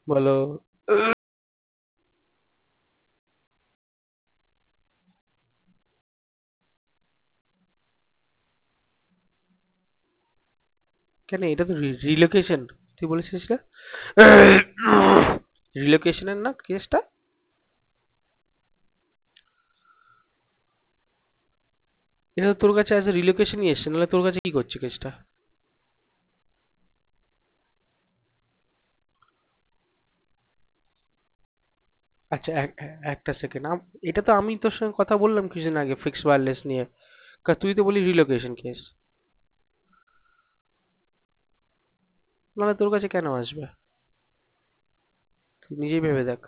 বলো। কেন, এটা তো রিলোকেশন, তুই বলেছিস না? রিলোকেশনের না কেসটা? এটা তো তোর কাছে অ্যাজ এ রিলোকেশনই এসছে, নাহলে তোর কাছে কি করছে কেসটা? আচ্ছা, একটা সেকেন্ড। এটা তো আমি তোর সঙ্গে কথা বললাম কিছুদিন আগে ফিক্সড ওয়্যারলেস নিয়ে। তুই তো বলি রিলোকেশন কেস, নাহলে তোর কাছে কেন আসবে? তুই নিজেই ভেবে দেখ,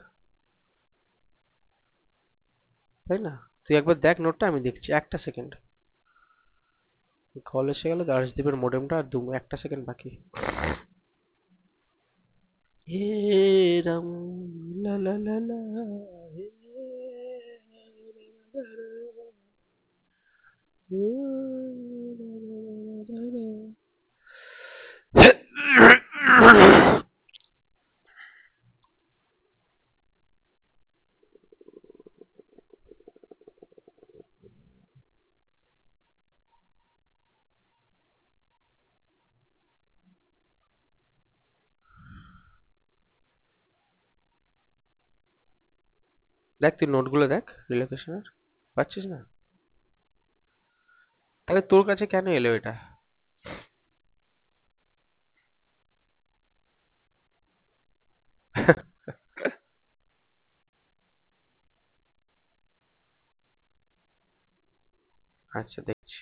তাই না? তুই একবার দেখ নোটটা, আমি দেখছি, একটা সেকেন্ড। কল এসে গেল দার্শদীপের মোডেমটা, আর একটা সেকেন্ড বাকি। হে রাম, লা লা লা লা, হে দেখ, তুই নোটগুলো দেখ রিলোকেশনের, পাচ্ছিস না? তাহলে তোর কাছে কেন এলো এটা? আচ্ছা, দেখছি।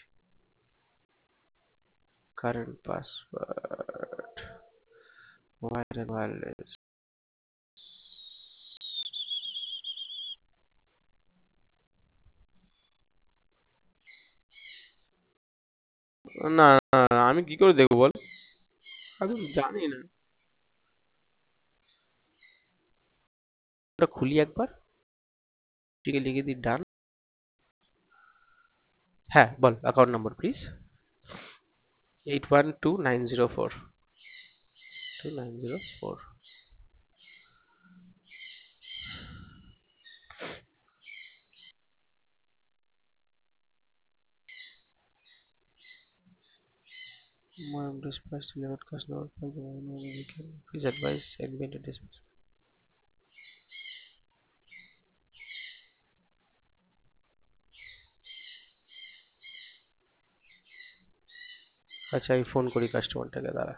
Current password, wireless. না, না, আমি কি করে দেখবো বল? আমি জানি না। ওটা খুলি একবার, ঠিক লিখে দিই ডান। হ্যাঁ, বল account number please. 812904 My dispatch delivered customer. Please advise admitted dispatch. আচ্ছা, আমি ফোন করি কাস্টমারটাকে, দাঁড়া।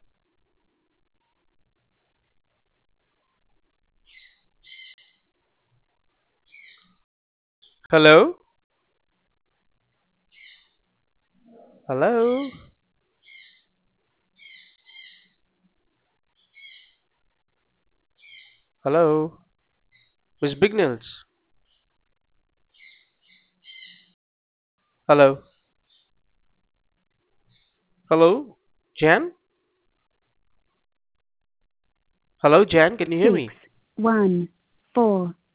Hello, hello, hello, miss Bignells, hello, hello, Jan, hello Jan, can you hear me? 6, 1, 4.